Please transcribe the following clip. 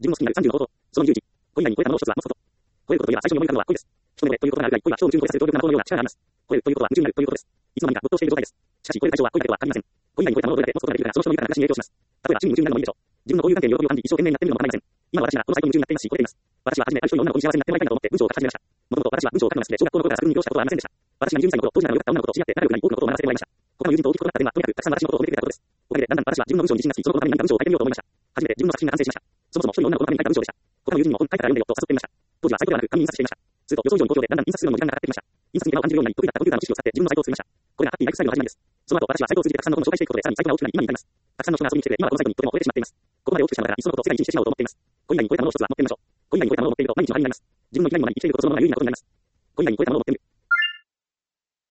自分の好きになる30の法と、その21、恋愛に超えたものを一つは持つこと。超えることといえば最初に思い浮かぶのは恋です。一目惚れということがあるが、恋は人を夢中に超えさせる動力な魔法のような力があります。超えるということは夢中になるということです。いつの間にか没頭している状態です。しかし、超える対象は恋だけとは限りません。恋愛に超えたものをどれだけ持つことができるかがその人の豊かな暮らしに影響します。例えば、趣味に夢中になるのもいいでしょう。自分の交友関係に喜びを感じ、一生懸命になってみるのも構いません。今私がこのサイトに夢中になっていますし、超えています。私は初めある一人の女の子に幸せになってもらいたいなと思って文章を書き始めました。もともと私は文章を書くのが好きで、小学校の頃から作文に要したことはありませんでした。私が20歳の頃、当時ならよかった女の子と知り合って仲良くなり多くのことを学ばせてもらいました。他の友人と大きく異なった点は、とにかくたくさん私のことを褒めてくれたことです。おかげで、だんだん私は自分の文章に自信がつき、そのことのために何か文章を書いてみようと思いました。初めて自分の作品が完成しました。そもそも一人の女の子のために書いた文章でした。他の友人にも本書いたから読んでよと誘ってみました。当時はサイトではなく紙に印刷していました。すると予想以上に好評で、だんだん印刷するのに時間がかかってきました。印刷に手間を感じるようになり、得意だったコンピューターの知識を使って自分のサイトを作りました。これがハッピーライフスタイルの始まりです。その後、私はサイトを通じてたくさんのことを紹介していくことで、さらにサイトが大きくなり、今に至ります。たくさんの人が遊びに来てくれ、今はこのサイトにとても吠えてしまっています。ここまで大きくしたのだから、いっそのことを世界一にしてしまおうと思っています。恋愛に超えたものを一つは持ってみましょう。恋愛に超えたものを持っていると、毎日の張りになります。自分の生きがいのままに生きていることそのものが有意義なことになります。恋愛に超えたものを持ってみる。